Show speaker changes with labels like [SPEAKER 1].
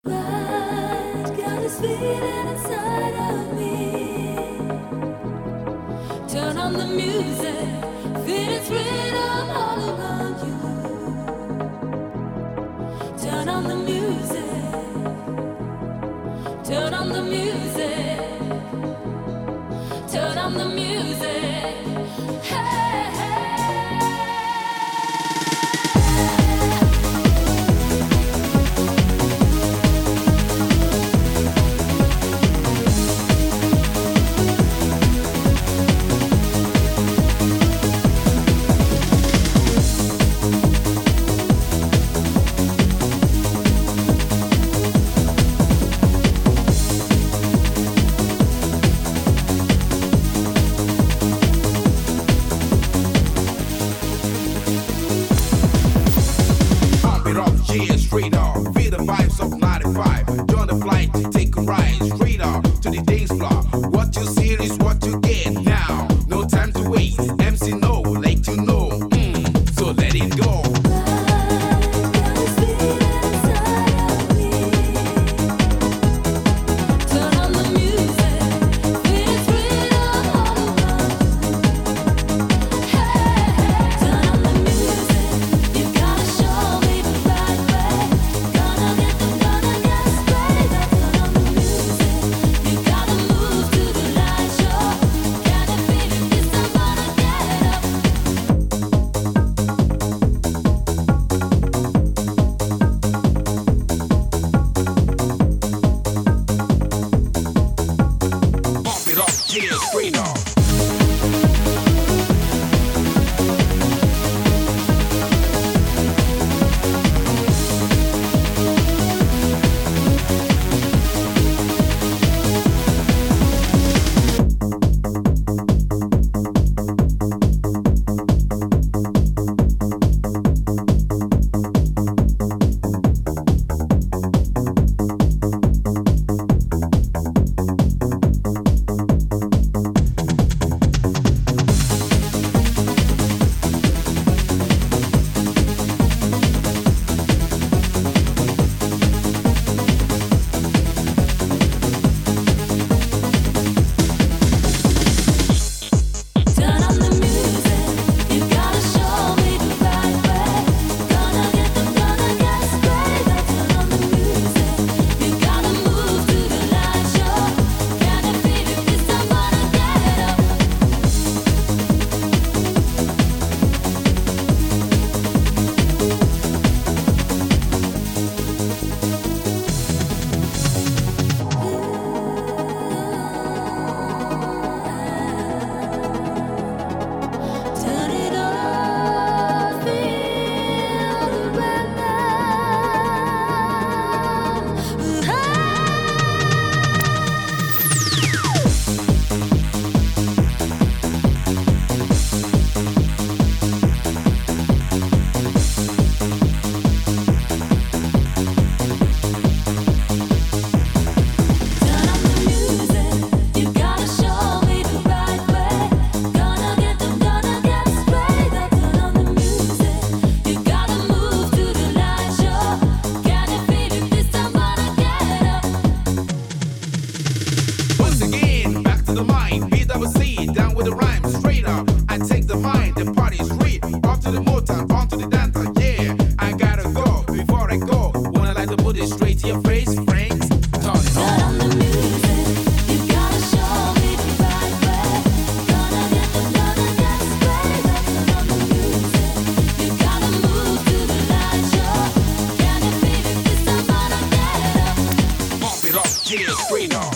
[SPEAKER 1] Right, got this feeling inside of me. Turn on the music, feel its rhythm all around you. Turn on the music, turn on the music, turn on the music. Hey, hey.
[SPEAKER 2] Yeah, straight off. Feel the vibes of 95. Join the flight, take a ride straight off to the dance floor. What you see is what you get now. No time to waste. MC No, like to know. So let it go. Yeah, straight off. Down with the rhyme, straight up. I take the mind, the party's free. Off to the Motown, on to the dancer, yeah. I gotta go, before I go. Wanna like to put it straight to your face, Frank? Turn it on.
[SPEAKER 1] The music, you gotta show me the right way. Gonna get straight up. Turn on the music, you gotta move to the light show. Can you feel it? This time gonna get up.
[SPEAKER 2] Pump it up, yeah, straight up.